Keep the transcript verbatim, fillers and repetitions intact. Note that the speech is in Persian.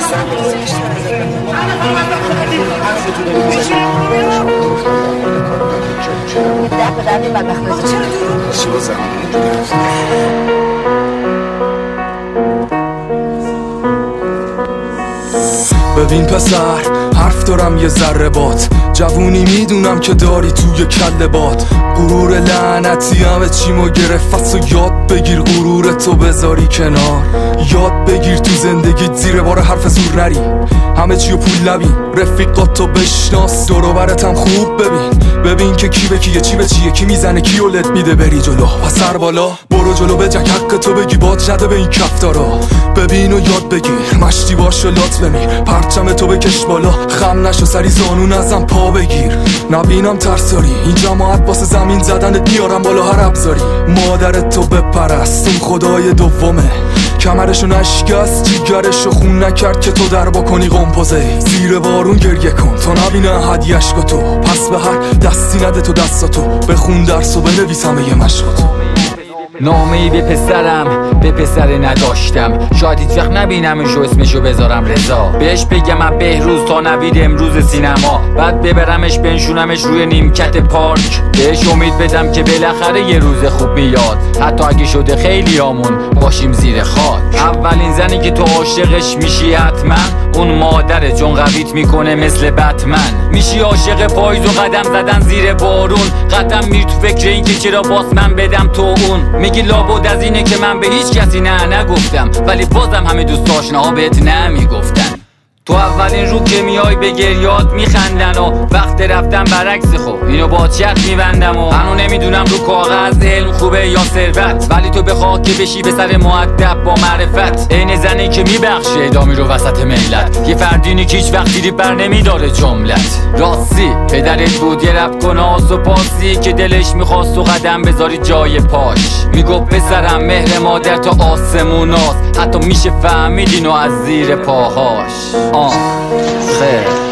ببین پسر، حرف دارم یه ذره بات، جوونی میدونم که داری توی کله بات. غرور لعنتی همه چیمو گرفت و یاد بگیر غرورتو بذاری کنار. یاد بگیر تو زندگی زیر بار حرف زور نری، همه چیو پول نبین، رفیقاتو بشناس، دور و برتم خوب ببین. ببین که کی به کیه، چی به چیه، کی میزنه کیو لت میده. بری جلو و سر بالا، برو جلو بجک حق تو بگی، باد جده به این کفتارا. ببین و یاد بگیر، مشتی باش و لات بمیر، پرچم تو بکش بالا، خم نشو سری زانون ازم پا بگیر. نبینم ترساری، این جماعت واسه زمین زدنت میارم بالا هر ابزاری. مادرت تو بپرست، اون خدای دومه، کمرشو نشکست، جیگرشو خون نکرد که تو در با کنی قمپوزه. زیر بارون گریه کن تا نبینه هدی عشقاتو، پس به هر دستی نده تو دستاتو، بخون درس و بنویس همه مشقاتو. نامه‌ای به پسرم، به پسر نداشتم، شاید هیچ وقت نبینمش و اسمشو بذارم رضا. بهش بگم از بهروز تا نوید امروز سینما، بعد ببرمش بنشونمش روی نیمکت پارک. بهش امید بدم که بالاخره یه روز خوب میاد، حتی اگه شده خیلی آمون باشیم زیر خاک. اولین زنی که تو عاشقش میشی حتما اون مادره، چون قویت میکنه مثل بتمن. میشی عاشق پاییز و قدم زدن زیر بارون، قدم میری تو فکر این که چرا باز من بدم تو اون. میگی لابد از اینه که من به هیچ کسی نه نگفتم، ولی بازم همه دوست آشناها بهت نمیگفتن. تو اولین رو که میای به گریات میخندن و وقت رفتن برعکس. خب اینو با چرت میبندم و منو نمیدونم رو کاغذ علم خوبه یا ثروت، ولی تو بخواه که بشی به سر مؤدب با معرفت. عین زنی که میبخشه ادامی رو وسط ملت، یه فردینی که هیچ وقت دیری بر نمیداره جملت. راستی پدرت بود یه رب کناس و پاسی که دلش میخواست و قدم بذاری جای پاش. میگو پسرم مهر مادر تا آسموناست، حتی میشه فهمید اینو از زیر پاهاش. آه خیر